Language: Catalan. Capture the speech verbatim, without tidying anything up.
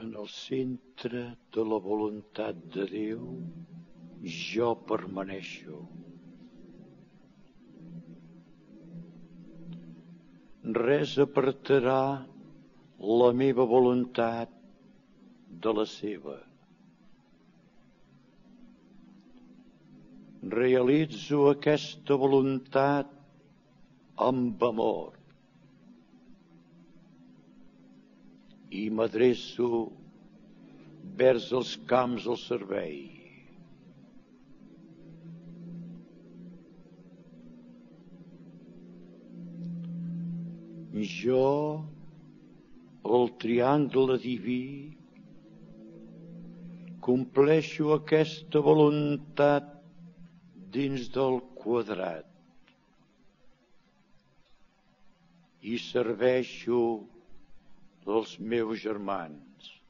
En el centre de la voluntat de Déu jo permaneixo. Res apartarà la meva voluntat de la seva. Realitzo aquesta voluntat amb amor i m'adreço vers els camps del servei. Jo, el triangle diví, compleixo aquesta voluntat dins del quadrat i serveixo els meus germans.